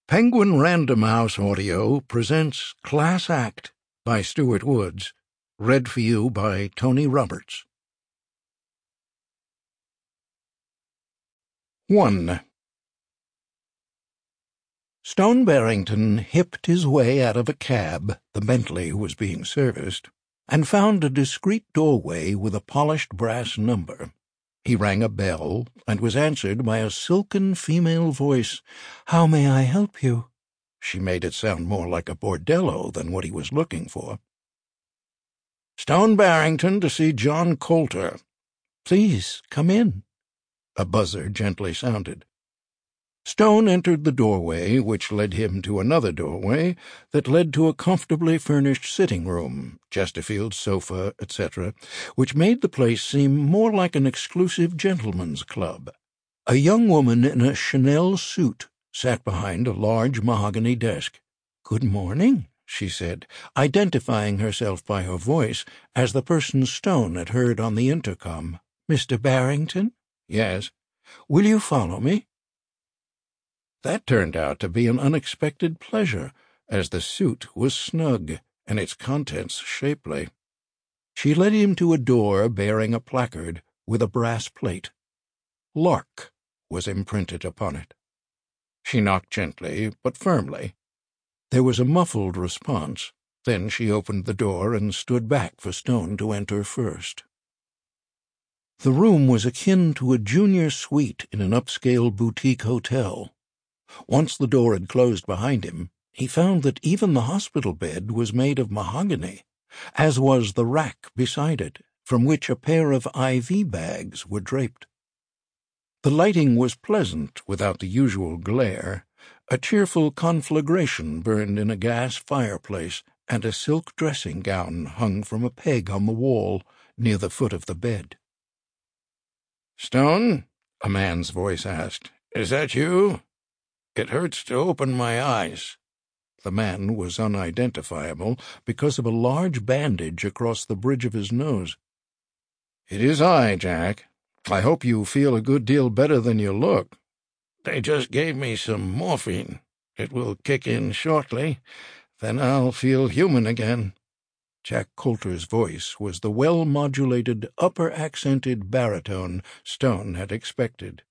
Penguin Random House Audio presents Class Act by Stuart Woods, read for you by Tony Roberts. 1. Stone Barrington hipped his way out of a cab, the Bentley was being serviced, and found a discreet doorway with a polished brass number. He rang a bell and was answered by a silken female voice. "How may I help you?" She made it sound more like a bordello than what he was looking for. "Stone Barrington to see John Coulter." "Please, come in." A buzzer gently sounded. Stone entered the doorway, which led him to another doorway that led to a comfortably furnished sitting room, Chesterfield's sofa, etc., which made the place seem more like an exclusive gentleman's club. A young woman in a Chanel suit sat behind a large mahogany desk. "Good morning," she said, identifying herself by her voice as the person Stone had heard on the intercom. "Mr. Barrington?" "Yes." "Will you follow me?" That turned out to be an unexpected pleasure, as the suit was snug and its contents shapely. She led him to a door bearing a placard with a brass plate. "Lark" was imprinted upon it. She knocked gently but firmly. There was a muffled response. Then she opened the door and stood back for Stone to enter first. The room was akin to a junior suite in an upscale boutique hotel. Once the door had closed behind him, he found that even the hospital bed was made of mahogany, as was the rack beside it, from which a pair of IV bags were draped. The lighting was pleasant without the usual glare. A cheerful conflagration burned in a gas fireplace, and a silk dressing gown hung from a peg on the wall near the foot of the bed. "Stone?" a man's voice asked. "Is that you? It hurts to open my eyes." The man was unidentifiable because of a large bandage across the bridge of his nose. "It is I, Jack. I hope you feel a good deal better than you look." "They just gave me some morphine. It will kick in shortly. Then I'll feel human again." Jack Coulter's voice was the well-modulated, upper-accented baritone Stone had expected.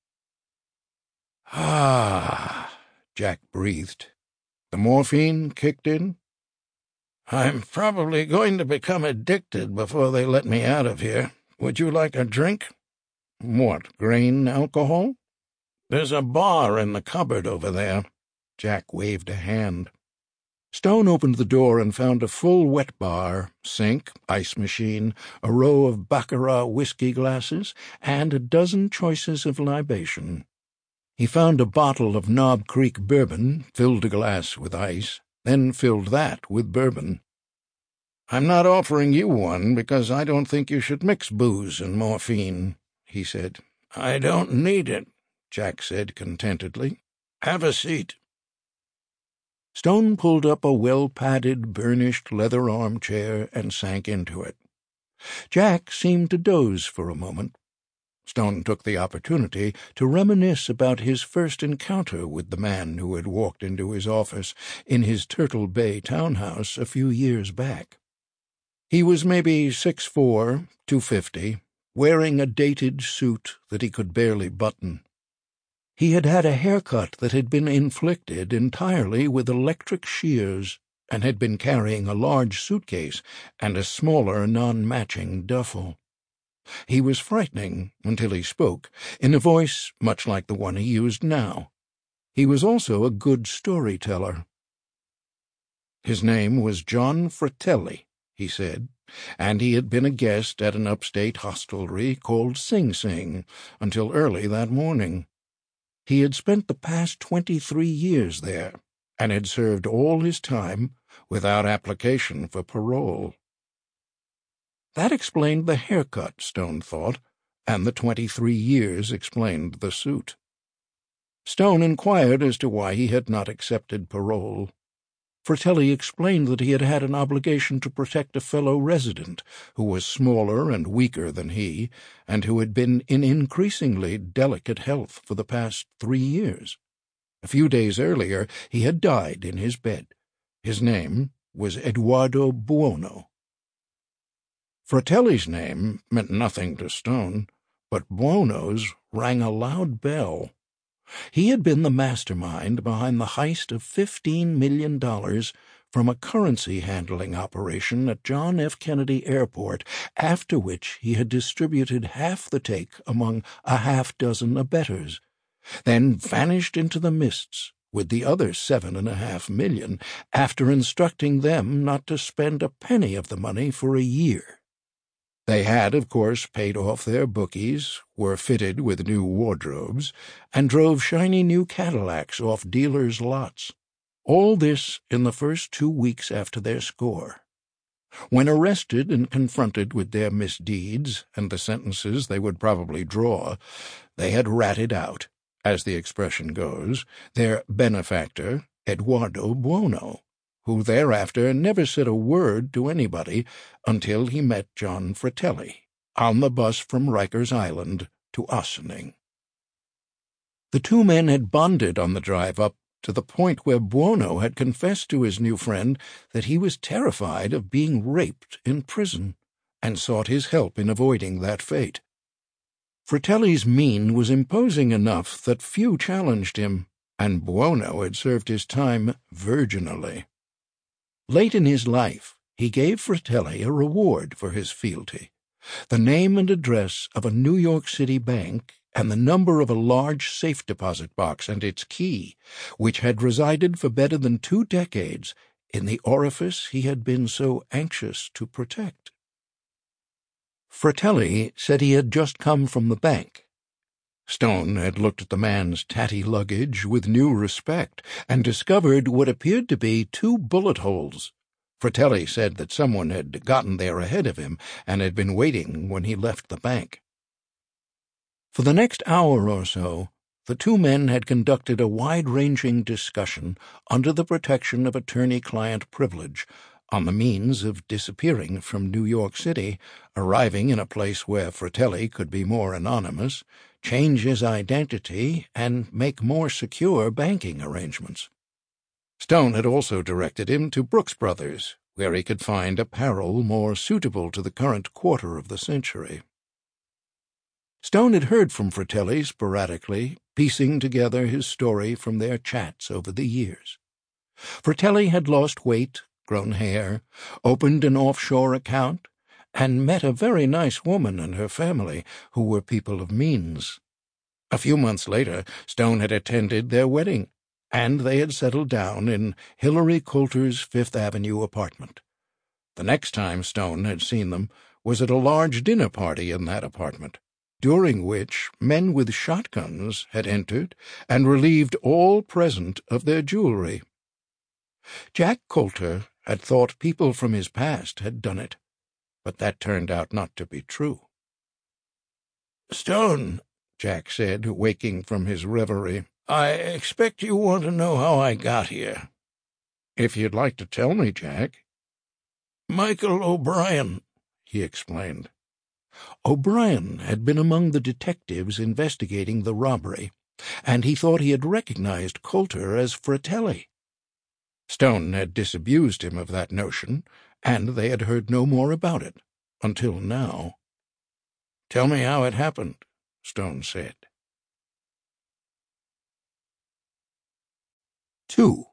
"Ah," Jack breathed. "The morphine kicked in?" "I'm probably going to become addicted before they let me out of here. Would you like a drink?" "What, grain alcohol?" "There's a bar in the cupboard over there." Jack waved a hand. Stone opened the door and found a full wet bar, sink, ice machine, a row of Baccarat whiskey glasses, and a dozen choices of libation. He found a bottle of Knob Creek bourbon, filled a glass with ice, then filled that with bourbon. "I'm not offering you one because I don't think you should mix booze and morphine," he said. "I don't need it," Jack said contentedly. "Have a seat." Stone pulled up a well-padded, burnished leather armchair and sank into it. Jack seemed to doze for a moment. Stone took the opportunity to reminisce about his first encounter with the man who had walked into his office in his Turtle Bay townhouse a few years back. He was maybe 6'4", 250, wearing a dated suit that he could barely button. He had had a haircut that had been inflicted entirely with electric shears and had been carrying a large suitcase and a smaller, non-matching duffel. He was frightening until he spoke, in a voice much like the one he used now. He was also a good storyteller. His name was John Fratelli, he said, and he had been a guest at an upstate hostelry called Sing Sing until early that morning. He had spent the past 23 years there, and had served all his time without application for parole. That explained the haircut, Stone thought, and the 23 years explained the suit. Stone inquired as to why he had not accepted parole. Fratelli explained that he had had an obligation to protect a fellow resident who was smaller and weaker than he, and who had been in increasingly delicate health for the past 3 years. A few days earlier he had died in his bed. His name was Eduardo Buono. Fratelli's name meant nothing to Stone, but Buono's rang a loud bell. He had been the mastermind behind the heist of $15 million from a currency handling operation at John F. Kennedy Airport, after which he had distributed half the take among a half-dozen abettors, then vanished into the mists with the other $7.5 million after instructing them not to spend a penny of the money for a year. They had, of course, paid off their bookies, were fitted with new wardrobes, and drove shiny new Cadillacs off dealers' lots. All this in the first 2 weeks after their score. When arrested and confronted with their misdeeds and the sentences they would probably draw, they had ratted out, as the expression goes, their benefactor, Eduardo Buono, who thereafter never said a word to anybody until he met John Fratelli on the bus from Rikers Island to Ossining. The two men had bonded on the drive up to the point where Buono had confessed to his new friend that he was terrified of being raped in prison, and sought his help in avoiding that fate. Fratelli's mien was imposing enough that few challenged him, and Buono had served his time virginally. Late in his life, he gave Fratelli a reward for his fealty, the name and address of a New York City bank and the number of a large safe deposit box and its key, which had resided for better than 2 decades in the orifice he had been so anxious to protect. Fratelli said he had just come from the bank. Stone had looked at the man's tatty luggage with new respect and discovered what appeared to be 2 bullet holes. Fratelli said that someone had gotten there ahead of him and had been waiting when he left the bank. For the next hour or so, the two men had conducted a wide-ranging discussion under the protection of attorney-client privilege on the means of disappearing from New York City, arriving in a place where Fratelli could be more anonymous, change his identity, and make more secure banking arrangements. Stone had also directed him to Brooks Brothers, where he could find apparel more suitable to the current quarter of the century. Stone had heard from Fratelli sporadically, piecing together his story from their chats over the years. Fratelli had lost weight, grown hair, opened an offshore account, and met a very nice woman and her family, who were people of means. A few months later, Stone had attended their wedding, and they had settled down in Hillary Coulter's Fifth Avenue apartment. The next time Stone had seen them was at a large dinner party in that apartment, during which men with shotguns had entered and relieved all present of their jewelry. Jack Coulter had thought people from his past had done it, but that turned out not to be true. "Stone," Jack said, waking from his reverie, "I expect you want to know how I got here." "If you'd like to tell me, Jack." "Michael O'Brien," he explained. O'Brien had been among the detectives investigating the robbery, and he thought he had recognized Coulter as Fratelli. Stone had disabused him of that notion, and they had heard no more about it, until now. "Tell me how it happened," Stone said. 2.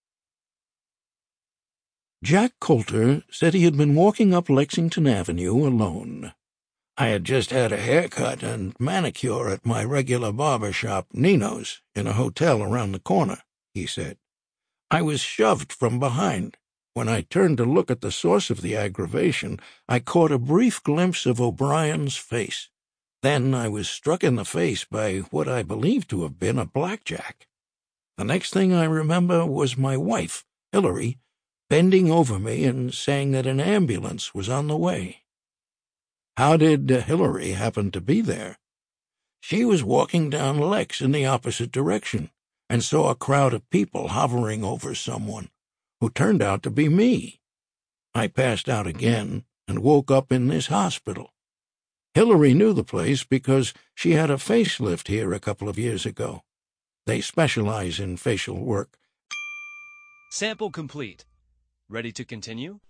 Jack Coulter said he had been walking up Lexington Avenue alone. "I had just had a haircut and manicure at my regular barber shop, Nino's, in a hotel around the corner," he said. "I was shoved from behind. When I turned to look at the source of the aggravation, I caught a brief glimpse of O'Brien's face. Then I was struck in the face by what I believed to have been a blackjack. The next thing I remember was my wife, Hillary, bending over me and saying that an ambulance was on the way." "How did Hillary happen to be there?" "She was walking down Lex in the opposite direction and saw a crowd of people hovering over someone, who turned out to be me. I passed out again and woke up in this hospital. Hillary knew the place because she had a facelift here a couple of years ago. They specialize in facial work. Sample complete. Ready to continue?